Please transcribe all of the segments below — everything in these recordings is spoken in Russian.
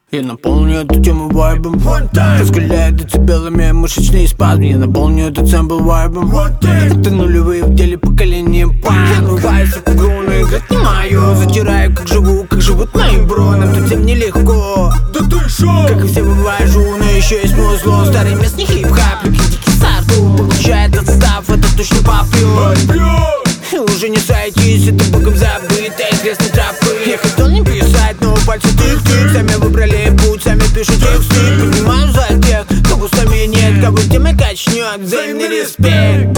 Я наполню эту тему вайбом, раскаляю децибелами мышечные спазмы. Я наполню этот сэмпл вайбом. Это нулевые в теле поколения панк. Врубаюсь в игру, но играть не мою. Затираю, как живут мои бро. Нам тут всем нелегко, да ты шо? как и все вывожу, но еще есть музло. Старый местный хип-хап, люки дикий сарту. Получает отстав, это точно попьет. Уже не сойтись, это богом забытая известной тропы. Я хотел не писать, но пальцы тык-тык. Сами выбрали путь, сами пишут тексты. Поднимаю за тех, кого с нами нет, кого темой качнет. Взаимный респект.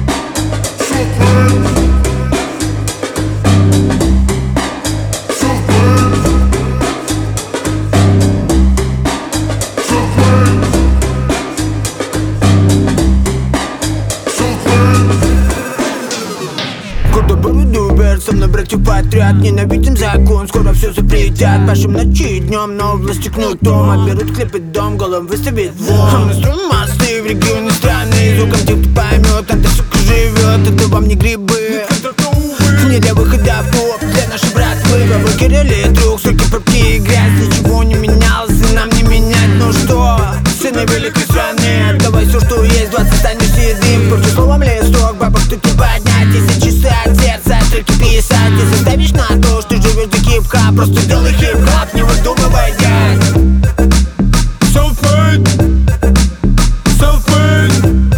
Со мной братьев подряд, ненавидим закон, скоро все запретят. Пашем ночи и днем, но власти кнутом отберут клипы, дом, голым выставит вон. Мы строим мосты в регионе страны, звуком тех, кто поймет, надо, сука, живет. Это вам не грибы, не для выхода в топ, для нашей братвы. Бабы или друг, сроки, пробки и грязь. Ничего не менялось, и нам не менять. Ну что, сыны великой страны, отдавай все, что есть, 20 станешь седым. Порчу словом листок, бабок тут не поднять. Если часы от сердца, треки писать. Если ставишь на то, что живешь за хип-хап, просто делай хип-хап, не выдумывай, дядь. Self-made, self-made,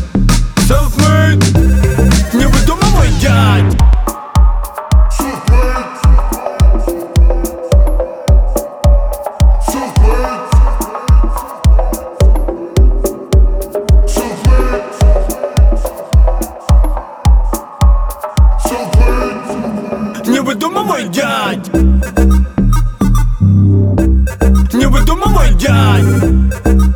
self-made, не выдумывай, дядь. не выдумывай, дядь. Не выдумывай, дядь.